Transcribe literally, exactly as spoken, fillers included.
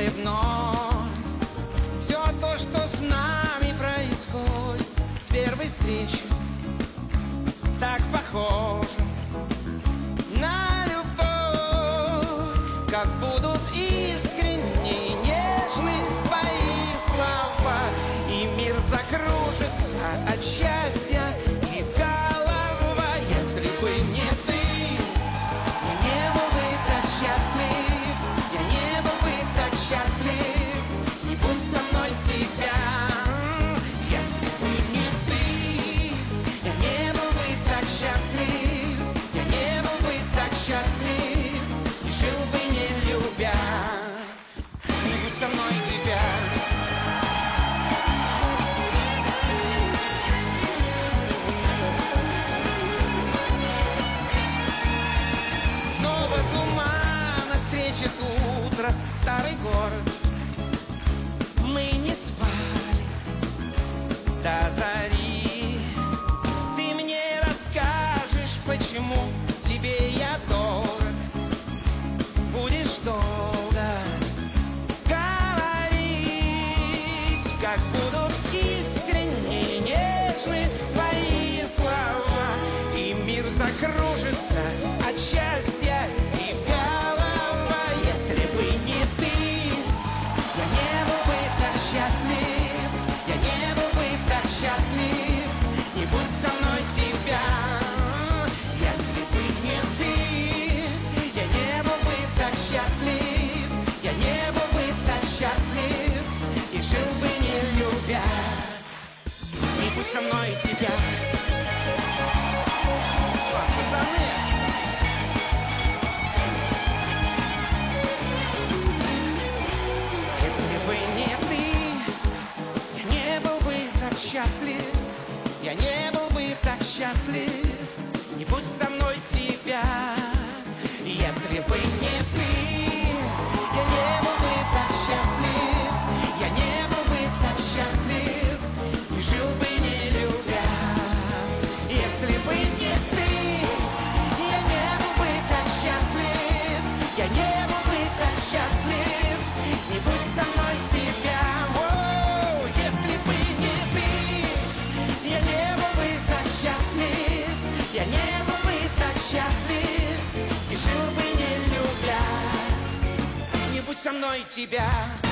и вновь. Все то, что с нами происходит с первой встречи, так похоже на любовь, как будут искренни и нежны твои слова, и мир закружится от счастья и голова. Если бы не ты, я не был бы так счастлив, я не был бы так счастлив, не будь со мной тебя. Если бы не ты, я не был бы так счастлив, я не был бы так счастлив, и жил бы не любя, не будь со мной тебя. Снова туман, навстречу утро, старый город. Мы не спали до зари. Ты мне расскажешь, почему тебе я дорог. Будешь долго говорить, как будут искренне и нежны твои слова, и мир закружится от счастья и голова. Если бы не ты, я не был бы так счастлив, я не был бы так счастлив, не будь со мной тебя. Если бы не ты, я не был бы так счастлив, я не был бы так счастлив, и жил бы не любя, не будь со мной тебя. Что, пацаны? Если бы не ты, я не был бы так счастлив, я не был бы так счастлив, не будь со мной тебя. Если бы не ты, я не был бы так счастлив, я не был бы так счастлив, и жил бы не любя. Если бы не ты, я не был бы так счастлив, я не был бы так счастлив, не будь со мной тебя. О, если бы не ты, я не был бы так счастлив, я не был бы так счастлив, и жил бы не любя, не будь со мной тебя.